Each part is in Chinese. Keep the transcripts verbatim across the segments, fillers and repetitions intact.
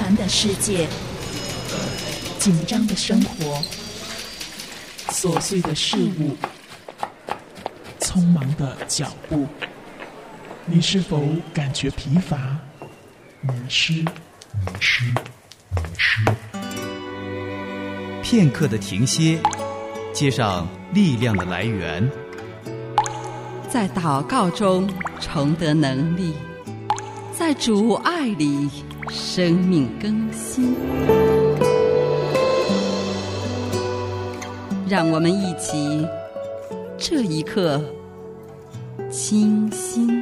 繁的世界，紧张的生活，琐碎的事物，匆忙的脚步，你是否感觉疲乏、迷失？迷失，迷失。 片刻的停歇，接上力量的来源， 在祷告中重得能力，在主爱里生命更新。让我们一起这一刻清心。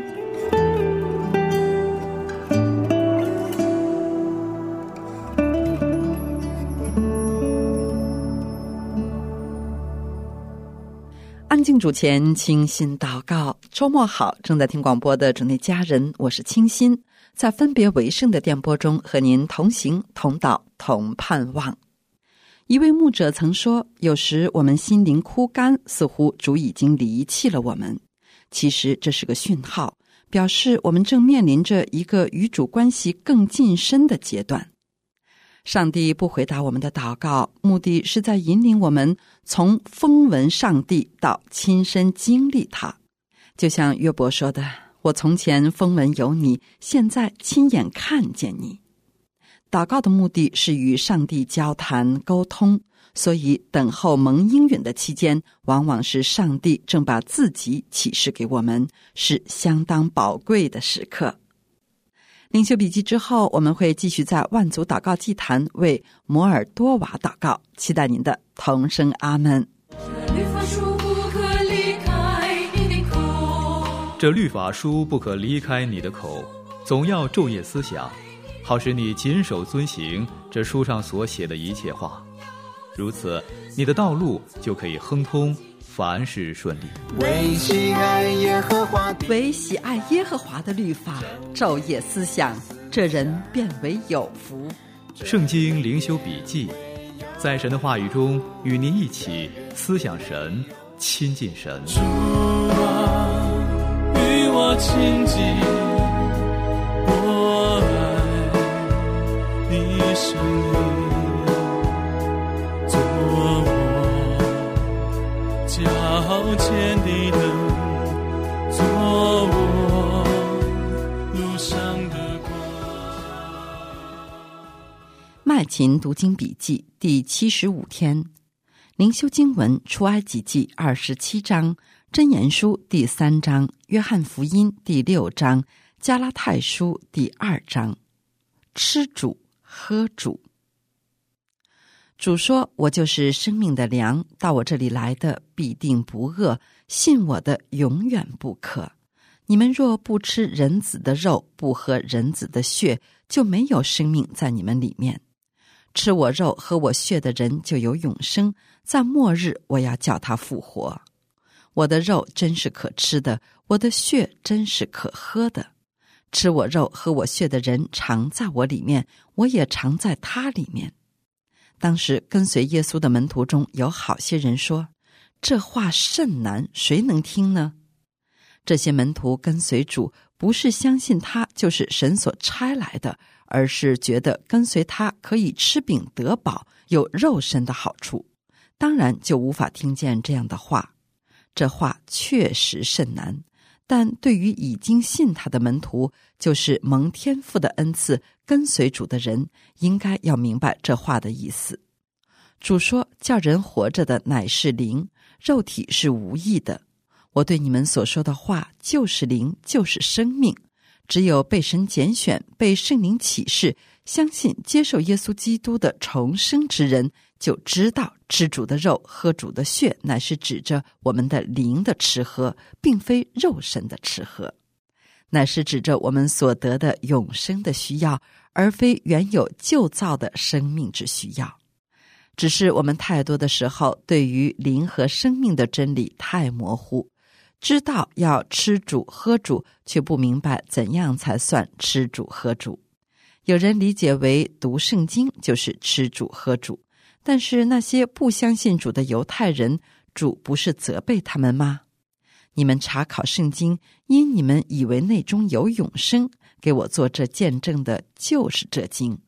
安静主前，清心祷告。周末好，正在听广播的主内家人，我是清心，在分别为圣的电波中和您同行同祷同盼望。一位牧者曾说，有时我们心灵枯干，似乎主已经离弃了我们。其实这是个讯号，表示我们正面临着一个与主关系更近深的阶段。上帝不回答我们的祷告，目的是在引领我们从风闻上帝到亲身经历他。就像约伯说的，我从前风闻有你，现在亲眼看见你。祷告的目的是与上帝交谈沟通，所以等候蒙应允的期间，往往是上帝正把自己启示给我们，是相当宝贵的时刻。灵修笔记之后，我们会继续在万族祷告祭坛为摩尔多瓦祷告，期待您的同声阿门。 这律法书不可离开你的口，总要昼夜思想，好使你谨守遵行这书上所写的一切话。如此，你的道路就可以亨通，凡事顺利。 为喜爱耶和华的为喜爱耶和华的律法，昼夜思想，这人便为有福。 圣经灵修笔记，在神的话语中与您一起思想神，亲近神。 主啊，与我亲近，我爱你生命，做我脚前的灯，做我路上的光。 麦琴读经笔记第七十五天，灵修经文出埃及记二十七章，箴言书第三章，约翰福音第六章，加拉太书第二章。吃主喝主。主说，我就是生命的粮，到我这里来的必定不饿，信我的永远不渴。你们若不吃人子的肉，不喝人子的血，就没有生命在你们里面。吃我肉喝我血的人就有永生，在末日我要叫他复活。我的肉真是可吃的，我的血真是可喝的。吃我肉喝我血的人常在我里面，我也常在他里面。当时跟随耶稣的门徒中有好些人说，这话甚难，谁能听呢？这些门徒跟随主，不是相信他就是神所差来的，而是觉得跟随他可以吃饼得饱，有肉身的好处，当然就无法听见这样的话。这话确实甚难，但对于已经信他的门徒，就是蒙天父的恩赐跟随主的人，应该要明白这话的意思。主说，叫人活着的乃是灵，肉体是无益的。我对你们所说的话就是灵，就是生命。只有被神拣选，被圣灵启示，相信接受耶稣基督的重生之人，就知道吃主的肉喝主的血，乃是指着我们的灵的吃喝，并非肉身的吃喝，乃是指着我们所得的永生的需要，而非原有旧造的生命之需要。只是我们太多的时候对于灵和生命的真理太模糊，知道要吃主喝主，却不明白怎样才算吃主喝主。有人理解为读圣经就是吃主喝主，但是那些不相信主的犹太人，主不是责备他们吗？你们查考圣经，因你们以为内中有永生，给我做这见证的就是这经。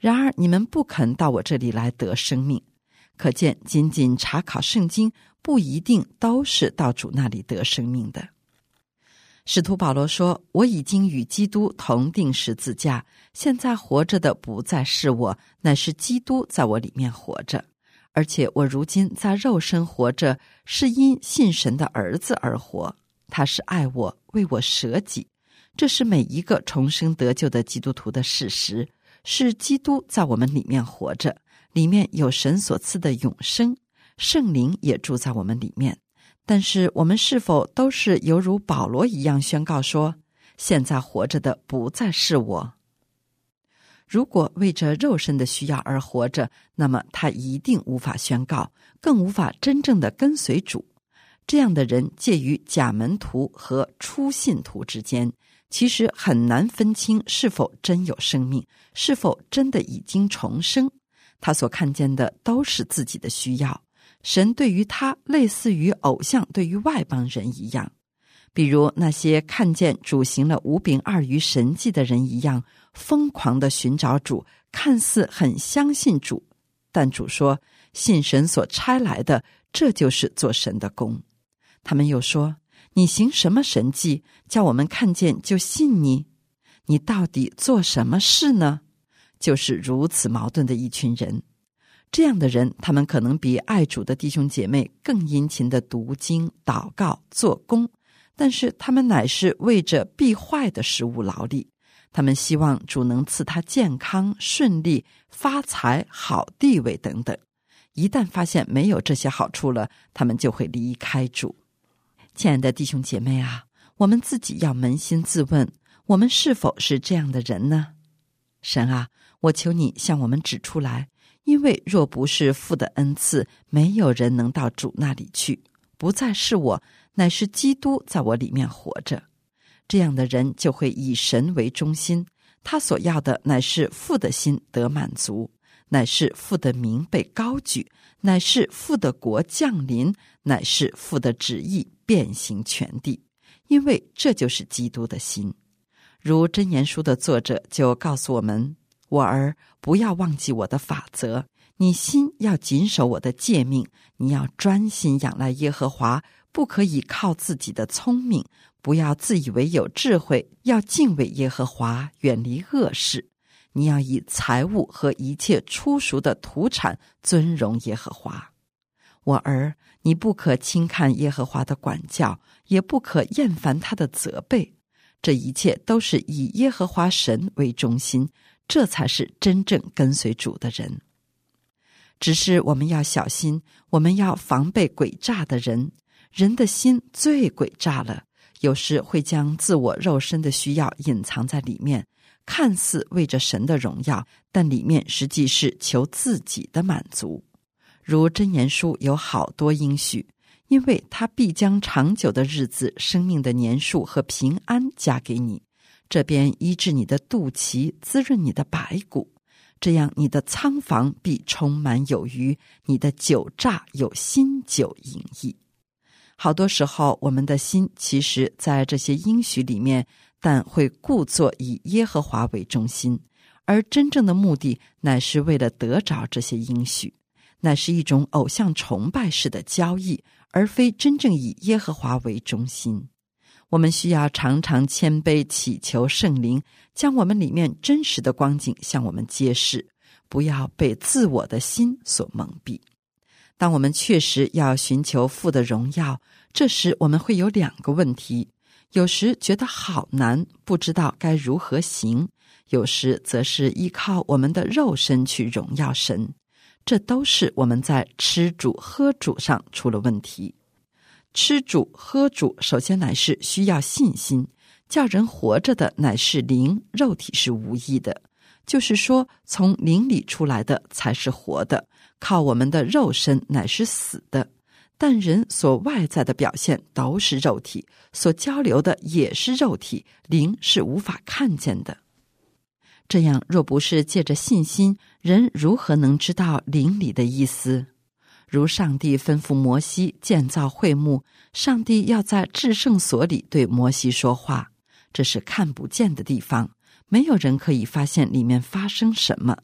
然而你们不肯到我这里来得生命。可见仅仅查考圣经不一定都是到主那里得生命的。使徒保罗说，我已经与基督同定十字架，现在活着的不再是我，乃是基督在我里面活着。而且我如今在肉身活着，是因信神的儿子而活，他是爱我，为我舍己。这是每一个重生得救的基督徒的事实，是基督在我们里面活着，里面有神所赐的永生，圣灵也住在我们里面。但是我们是否都是犹如保罗一样宣告说，现在活着的不再是我？如果为着肉身的需要而活着，那么他一定无法宣告，更无法真正的跟随主。这样的人介于假门徒和初信徒之间，其实很难分清是否真有生命，是否真的已经重生。他所看见的都是自己的需要，神对于他类似于偶像对于外邦人一样，比如那些看见主行了五饼二鱼神迹的人一样，疯狂地寻找主，看似很相信主，但主说，信神所差来的，这就是做神的工。他们又说，你行什么神迹，叫我们看见就信你？你到底做什么事呢？就是如此矛盾的一群人。这样的人，他们可能比爱主的弟兄姐妹更殷勤的读经、祷告、做工，但是他们乃是为着必坏的食物劳力。他们希望主能赐他健康、顺利、发财、好地位等等。一旦发现没有这些好处了，他们就会离开主。亲爱的弟兄姐妹啊，我们自己要扪心自问，我们是否是这样的人呢？神啊，我求你向我们指出来，因为若不是父的恩赐，没有人能到主那里去。不再是我，乃是基督在我里面活着。这样的人就会以神为中心，他所要的乃是父的心得满足，乃是父的名被高举，乃是父的国降临，乃是父的旨意遍行全地，因为这就是基督的心。如箴言书的作者就告诉我们，我儿，不要忘记我的法则，你心要谨守我的诫命，你要专心仰赖耶和华，不可以靠自己的聪明，不要自以为有智慧，要敬畏耶和华，远离恶事。你要以财物和一切出熟的土产尊荣耶和华。我儿，你不可轻看耶和华的管教，也不可厌烦他的责备。这一切都是以耶和华神为中心，这才是真正跟随主的人。只是我们要小心，我们要防备诡诈的人。人的心最诡诈了，有时会将自我肉身的需要隐藏在里面，看似为着神的荣耀，但里面实际是求自己的满足。如箴言书有好多应许，因为他必将长久的日子、生命的年数和平安加给你，这边医治你的肚脐，滋润你的白骨，这样你的仓房必充满有余，你的酒榨有新酒盈溢。好多时候我们的心其实在这些应许里面，但会故作以耶和华为中心，而真正的目的乃是为了得着这些应许，乃是一种偶像崇拜式的交易，而非真正以耶和华为中心。我们需要常常谦卑祈求圣灵，将我们里面真实的光景向我们揭示，不要被自我的心所蒙蔽。当我们确实要寻求父的荣耀，这时我们会有两个问题，有时觉得好难，不知道该如何行，有时则是依靠我们的肉身去荣耀神，这都是我们在吃主喝主上出了问题。吃主喝主首先乃是需要信心，叫人活着的乃是灵，肉体是无益的，就是说从灵里出来的才是活的，靠我们的肉身乃是死的。但人所外在的表现都是肉体，所交流的也是肉体，灵是无法看见的。这样若不是借着信心，人如何能知道灵里的意思？如上帝吩咐摩西建造会幕，上帝要在至圣所里对摩西说话，这是看不见的地方，没有人可以发现里面发生什么。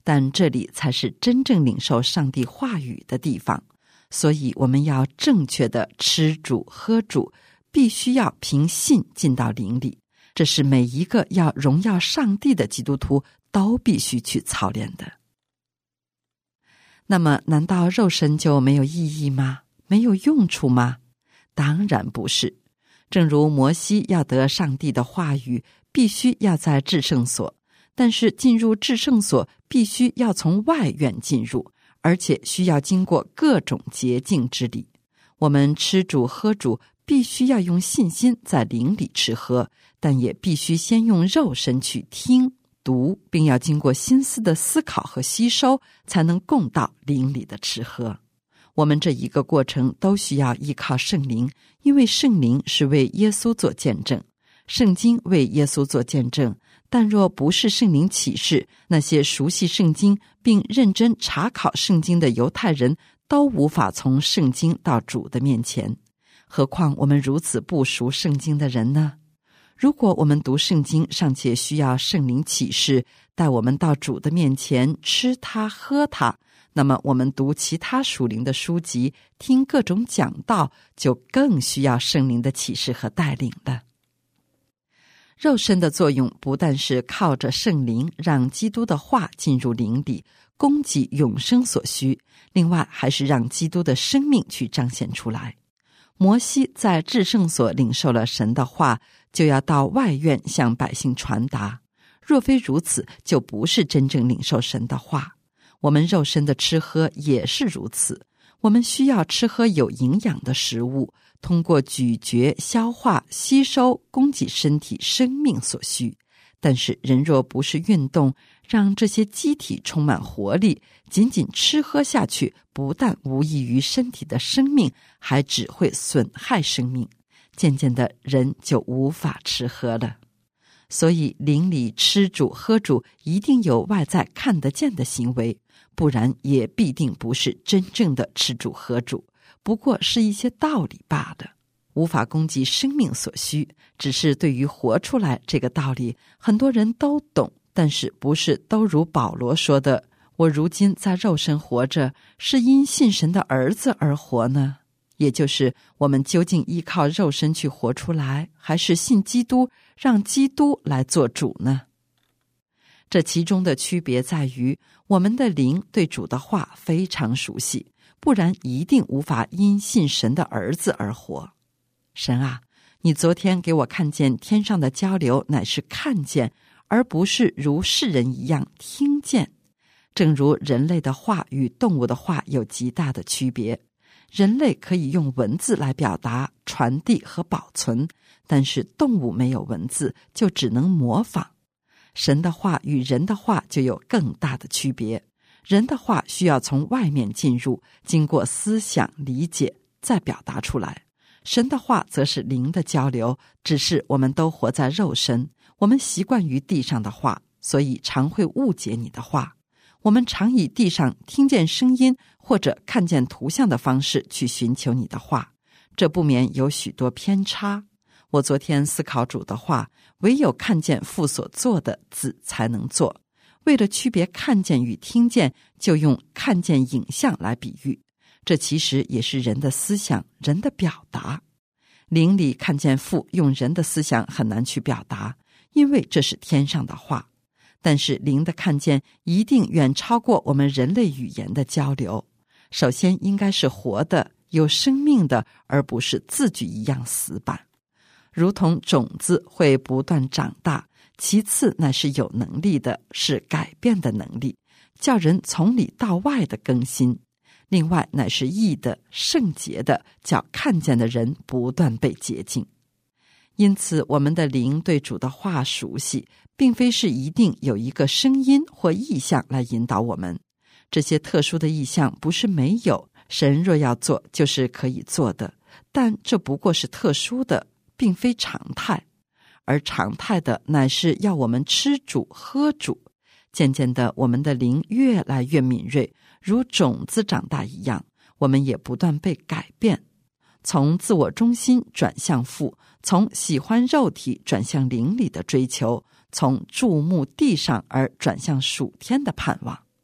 但这里才是真正领受上帝话语的地方。所以我们要正确的吃主喝主，必须要凭信进到灵里，这是每一个要荣耀上帝的基督徒都必须去操练的。那么难道肉身就没有意义吗？没有用处吗？当然不是。正如摩西要得上帝的话语，必须要在至圣所，但是进入至圣所必须要从外院进入，而且需要经过各种洁净之礼。我们吃主喝主必须要用信心在灵里吃喝，但也必须先用肉身去听读，并要经过心思的思考和吸收，才能供到灵里的吃喝。我们这一个过程都需要依靠圣灵，因为圣灵是为耶稣做见证，圣经为耶稣做见证。但若不是圣灵启示，那些熟悉圣经并认真查考圣经的犹太人都无法从圣经到主的面前，何况我们如此不熟圣经的人呢？如果我们读圣经尚且需要圣灵启示带我们到主的面前吃它喝它，那么我们读其他属灵的书籍，听各种讲道，就更需要圣灵的启示和带领了。肉身的作用不但是靠着圣灵让基督的话进入灵里，供给永生所需，另外还是让基督的生命去彰显出来。摩西在至圣所领受了神的话，就要到外院向百姓传达，若非如此，就不是真正领受神的话。我们肉身的吃喝也是如此，我们需要吃喝有营养的食物，通过咀嚼、消化、吸收，供给身体生命所需。但是人若不是运动，让这些机体充满活力，仅仅吃喝下去，不但无益于身体的生命，还只会损害生命。渐渐的，人就无法吃喝了。所以灵里吃主喝主一定有外在看得见的行为，不然也必定不是真正的吃主喝主，不过是一些道理罢了，无法供给生命所需。只是对于活出来这个道理，很多人都懂，但是不是都如保罗说的，我如今在肉身活着，是因信神的儿子而活呢？也就是我们究竟依靠肉身去活出来，还是信基督，让基督来做主呢？这其中的区别在于，我们的灵对主的话非常熟悉，不然一定无法因信神的儿子而活。神啊，你昨天给我看见天上的交流，乃是看见，而不是如世人一样听见。正如人类的话与动物的话有极大的区别，人类可以用文字来表达、传递和保存，但是动物没有文字，就只能模仿。神的话与人的话就有更大的区别，人的话需要从外面进入，经过思想理解再表达出来，神的话则是灵的交流，只是我们都活在肉身，我们习惯于地上的话，所以常会误解你的话。我们常以地上听见声音或者看见图像的方式去寻求你的话，这不免有许多偏差。我昨天思考主的话，唯有看见父所做的，子才能做。为了区别看见与听见，就用看见影像来比喻，这其实也是人的思想，人的表达。灵里看见父，用人的思想很难去表达，因为这是天上的话。但是灵的看见一定远超过我们人类语言的交流。首先应该是活的、有生命的，而不是字句一样死板。如同种子会不断长大，其次乃是有能力的，是改变的能力，叫人从里到外的更新。另外乃是义的、圣洁的，叫看见的人不断被洁净。因此我们的灵对主的话熟悉，并非是一定有一个声音或意象来引导我们。这些特殊的意象不是没有，神若要做就是可以做的，但这不过是特殊的，并非常态。而常态的乃是要我们吃主喝主。渐渐的，我们的灵越来越敏锐，如种子长大一样，我们也不断被改变，从自我中心转向父，从喜欢肉体转向灵里的追求，从注目地上而转向属天的盼望。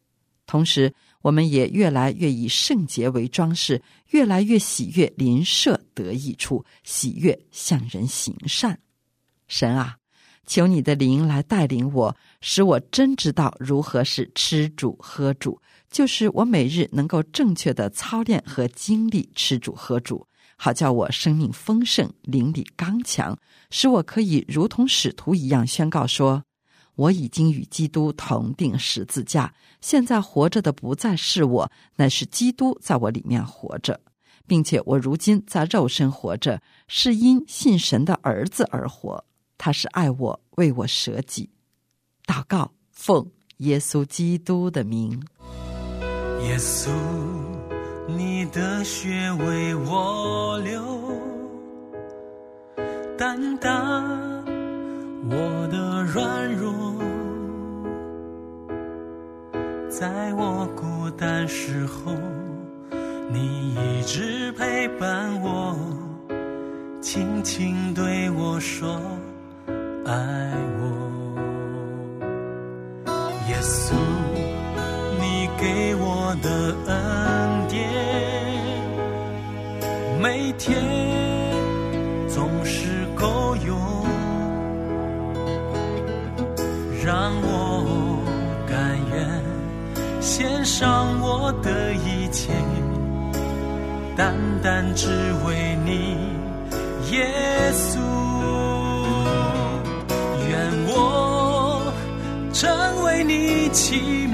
同时我们也越来越以圣洁为装饰，越来越喜悦邻舍得益处，喜悦向人行善。神啊，求你的灵来带领我，使我真知道如何是吃主喝主，就是我每日能够正确的操练和经历吃主喝主，好叫我生命丰盛，灵里刚强，使我可以如同使徒一样宣告说，我已经与基督同定十字架，现在活着的不再是我，乃是基督在我里面活着，并且我如今在肉身活着，是因信神的儿子而活，他是爱我，为我舍己。祷告，奉耶稣基督的名。 耶稣，你的血为我流，担当我的软弱，在我孤单时候，你一直陪伴我，轻轻对我说爱我。耶稣，你给我的恩典，每天总是够用，让我甘愿献上我的一切，单单只为你，耶稣。愿我成为你器皿，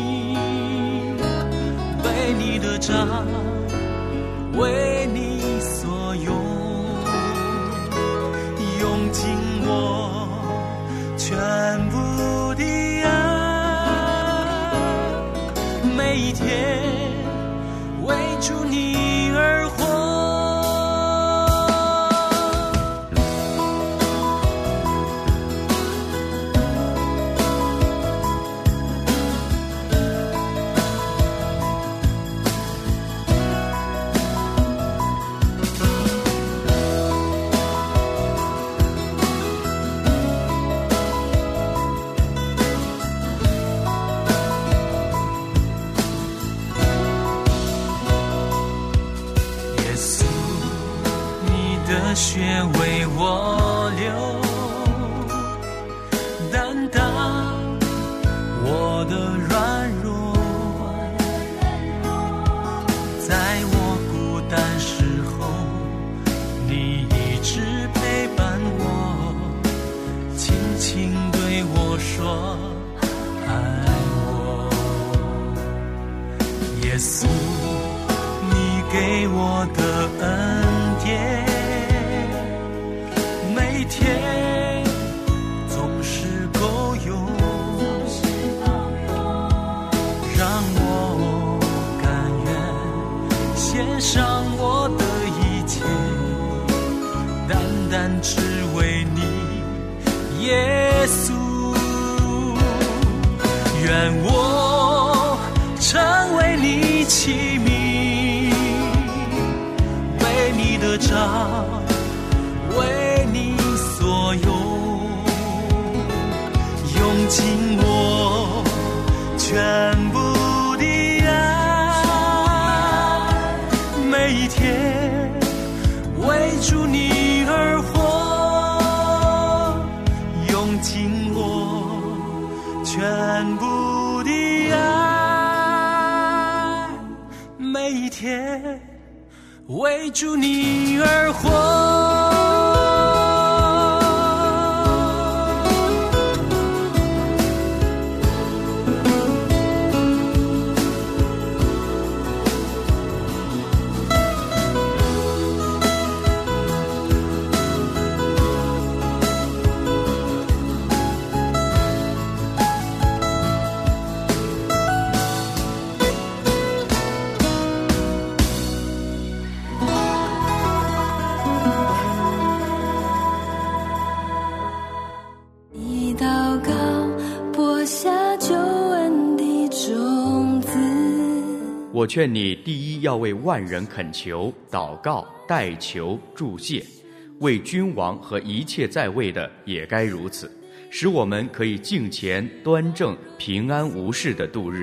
被你的杖为你所用，用尽我全部的爱，每一天为主你而活。血为我流，担当我的软弱，在我孤单时候，你一直陪伴我，轻轻对我说爱我。耶稣，你给我的恩典，每天总是够用，让我甘愿献上我的一切，单单只为你，耶稣。愿我成为你器皿，被你的杖为你所用，用尽我全部的爱，每一天为主你而活，用尽我全部的爱，每一天为主你而活。 我劝你，第一要为万人恳求、祷告、代求、祝谢，为君王和一切在位的也该如此，使我们可以敬虔、端正、平安无事的度日，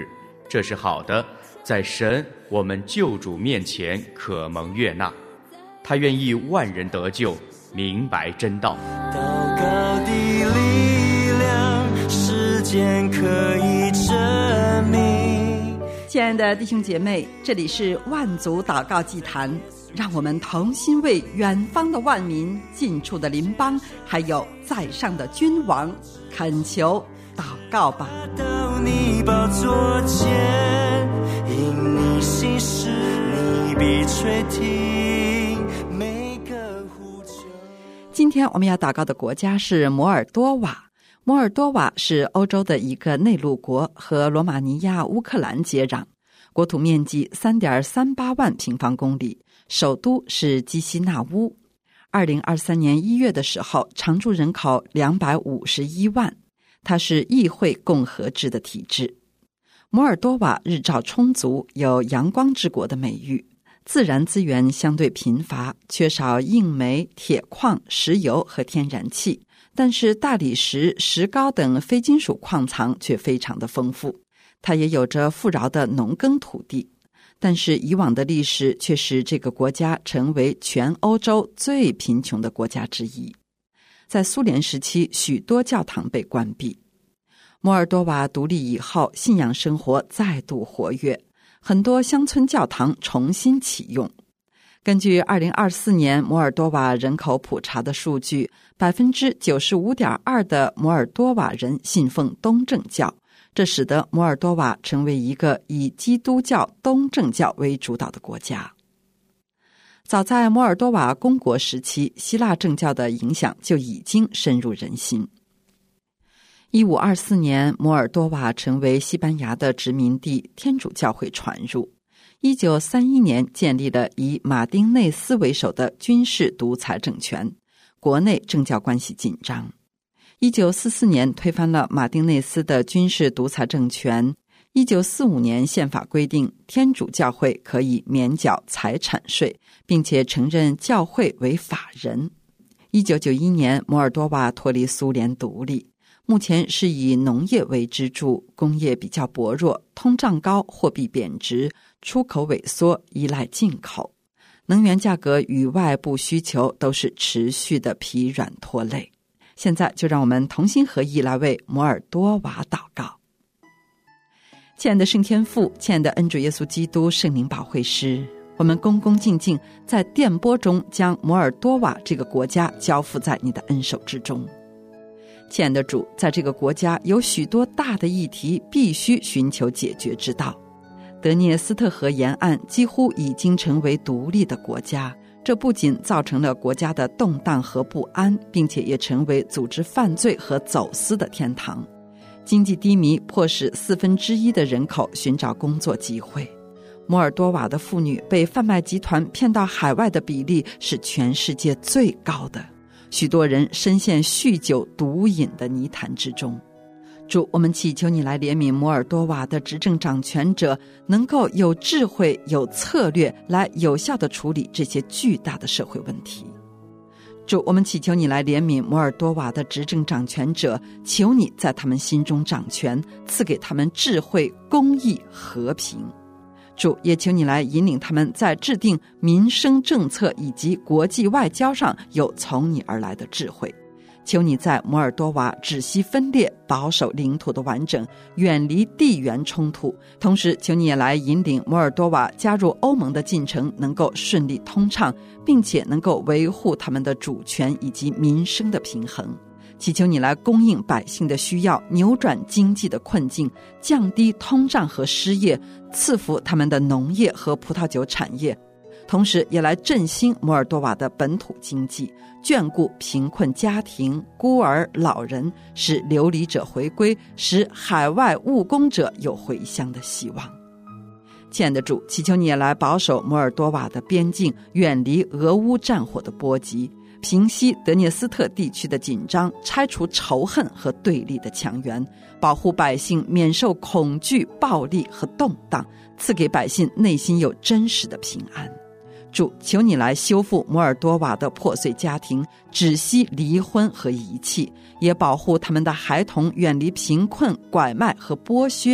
这是好的，在神我们救主面前可蒙悦纳。他愿意万人得救，明白真道。 祷告的力量，时间可以证明。 亲爱的弟兄姐妹，这里是万族祷告祭坛，让我们同心为远方的万民、近处的邻邦，还有在上的君王恳求祷告吧。 到你宝座前，因你心事，你必垂听每个呼求。 今天我们要祷告的国家是摩尔多瓦。摩尔多瓦是欧洲的一个内陆国，和罗马尼亚、乌克兰接壤，国土面积 三点三八万平方公里，首都是基西纳乌。二零二三年一月的时候，常住人口两百五十一万，它是议会共和制的体制。摩尔多瓦日照充足，有阳光之国的美誉，自然资源相对贫乏，缺少硬煤、铁矿、石油和天然气，但是大理石、石膏等非金属矿藏却非常的丰富。它也有着富饶的农耕土地，但是以往的历史却使这个国家成为全欧洲最贫穷的国家之一。在苏联时期，许多教堂被关闭。摩尔多瓦独立以后，信仰生活再度活跃，很多乡村教堂重新启用。根据二零二四年摩尔多瓦人口普查的数据， 百分之九十五点二 的摩尔多瓦人信奉东正教，这使得摩尔多瓦成为一个以基督教东正教为主导的国家。早在摩尔多瓦公国时期，希腊正教的影响就已经深入人心。一五二四年，摩尔多瓦成为西班牙的殖民地，天主教会传入。一九三一年建立了以马丁内斯为首的军事独裁政权，国内政教关系紧张。一九四四年推翻了马丁内斯的军事独裁政权。一九四五年宪法规定，天主教会可以免缴财产税，并且承认教会为法人。一九九一年，摩尔多瓦脱离苏联独立，目前是以农业为支柱，工业比较薄弱，通胀高，货币贬值，出口萎缩，依赖进口，能源价格与外部需求都是持续的疲软拖累。现在就让我们同心合意来为摩尔多瓦祷告。亲爱的圣天父，亲爱的恩主耶稣基督圣灵保惠师，我们恭恭敬敬在电波中将摩尔多瓦这个国家交付在你的恩手之中。亲爱的主，在这个国家有许多大的议题必须寻求解决之道。德涅斯特河沿岸几乎已经成为独立的国家，这不仅造成了国家的动荡和不安，并且也成为组织犯罪和走私的天堂。经济低迷迫使四分之一的人口寻找工作机会。摩尔多瓦的妇女被贩卖集团骗到海外的比例是全世界最高的，许多人深陷酗酒毒瘾的泥潭之中。主，我们祈求你来怜悯摩尔多瓦的执政掌权者，能够有智慧、有策略来有效地处理这些巨大的社会问题。主，我们祈求你来怜悯摩尔多瓦的执政掌权者，求你在他们心中掌权，赐给他们智慧、公义、和平。主，也求你来引领他们在制定民生政策以及国际外交上有从你而来的智慧。求你在摩尔多瓦止息分裂，保守领土的完整，远离地缘冲突。同时求你也来引领摩尔多瓦加入欧盟的进程能够顺利通畅，并且能够维护他们的主权以及民生的平衡。祈求你来供应百姓的需要，扭转经济的困境，降低通胀和失业，赐福他们的农业和葡萄酒产业，同时也来振兴摩尔多瓦的本土经济，眷顾贫困家庭、孤儿、老人，使流离者回归，使海外务工者有回乡的希望。亲爱的主，祈求你也来保守摩尔多瓦的边境，远离俄乌战火的波及，平息德涅斯特地区的紧张，拆除仇恨和对立的墙垣，保护百姓免受恐惧、暴力和动荡，赐给百姓内心有真实的平安。主，求你来修复摩尔多瓦的破碎家庭，止息离婚和遗弃，也保护他们的孩童远离贫困、拐卖和剥削，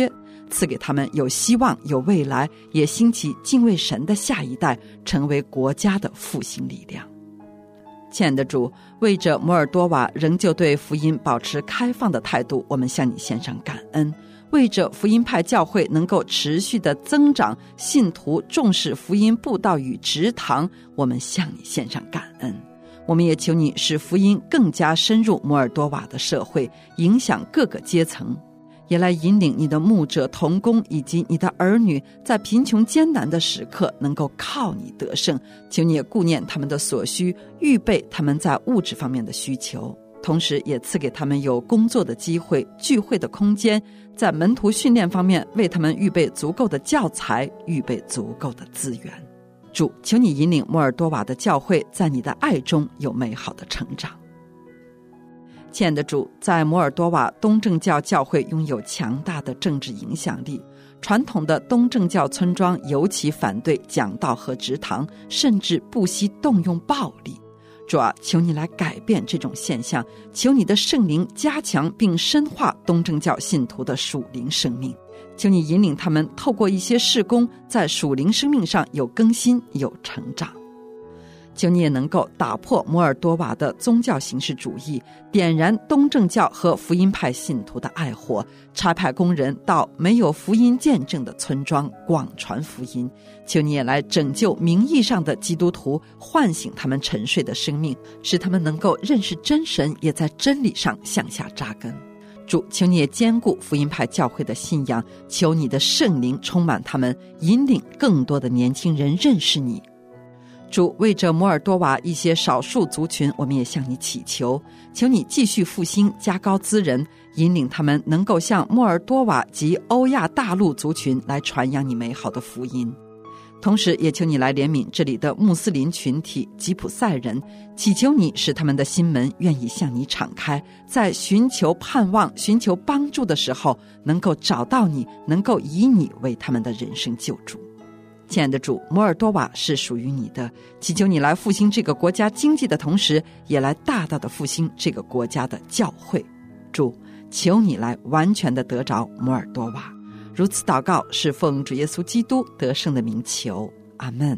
赐给他们有希望有未来，也兴起敬畏神的下一代，成为国家的复兴力量。亲爱的主，为着摩尔多瓦仍旧对福音保持开放的态度，我们向你献上感恩。为着福音派教会能够持续的增长，信徒重视福音布道与植堂，我们向你献上感恩。我们也求你使福音更加深入摩尔多瓦的社会，影响各个阶层，也来引领你的牧者同工以及你的儿女，在贫穷艰难的时刻能够靠你得胜。求你也顾念他们的所需，预备他们在物质方面的需求，同时也赐给他们有工作的机会、聚会的空间，在门徒训练方面为他们预备足够的教材，预备足够的资源。主，求你引领摩尔多瓦的教会在你的爱中有美好的成长。亲爱的主，在摩尔多瓦，东正教教会拥有强大的政治影响力，传统的东正教村庄尤其反对讲道和植堂，甚至不惜动用暴力。主啊，求你来改变这种现象，求你的圣灵加强并深化东正教信徒的属灵生命，求你引领他们透过一些事工，在属灵生命上有更新有成长。求你也能够打破摩尔多瓦的宗教形式主义，点燃东正教和福音派信徒的爱火，差派工人到没有福音见证的村庄广传福音。求你也来拯救名义上的基督徒，唤醒他们沉睡的生命，使他们能够认识真神，也在真理上向下扎根。主，求你也兼顾福音派教会的信仰，求你的圣灵充满他们，引领更多的年轻人认识你。主，为着摩尔多瓦一些少数族群，我们也向你祈求，求你继续复兴，加高资人，引领他们能够向摩尔多瓦及欧亚大陆族群来传扬你美好的福音。同时也求你来怜悯这里的穆斯林群体吉普赛人，祈求你使他们的心门愿意向你敞开，在寻求盼望寻求帮助的时候能够找到你，能够以你为他们的人生救主。亲爱的主，摩尔多瓦是属于你的，祈求你来复兴这个国家经济的同时，也来大大的复兴这个国家的教会。主，求你来完全的得着摩尔多瓦。如此祷告是奉主耶稣基督得胜的名求，阿们。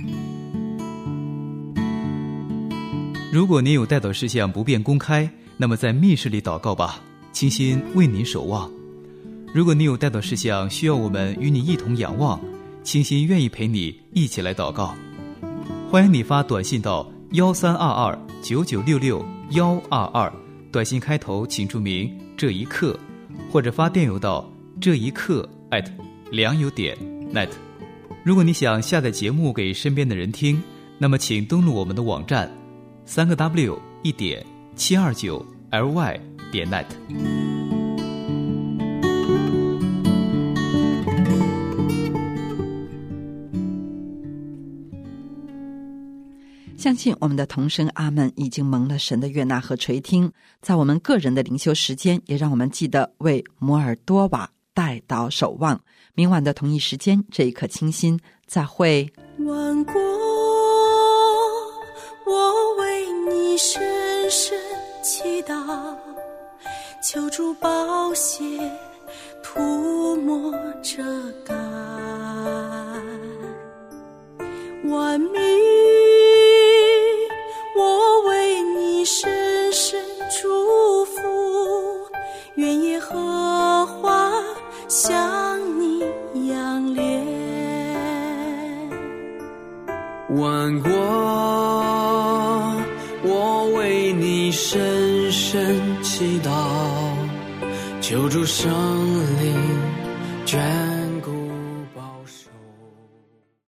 如果您有代祷事项不便公开，那么在密室里祷告吧，倾心为您守望。如果你有代祷事项需要我们与你一同仰望，倾心愿意陪你一起来祷告。欢迎你发短信到幺三二二九九六六幺二二，短信开头请注明这一刻，或者发电邮到这一刻 at 良友点 net。 如果你想下载节目给身边的人听，那么请登录我们的网站三个 w 一点七二九 ly 点 net。 相信我们的同声阿们已经蒙了神的悦纳和垂听，在我们个人的灵修时间，也让我们记得为摩尔多瓦代祷守望。明晚的同一时间，这一刻清心，再会。 万国，我为你深深祈祷，求主宝血涂抹遮盖，万民，我为你深深祝福，愿耶和华向你仰脸。 万国，我为你深深祈祷，求主圣灵眷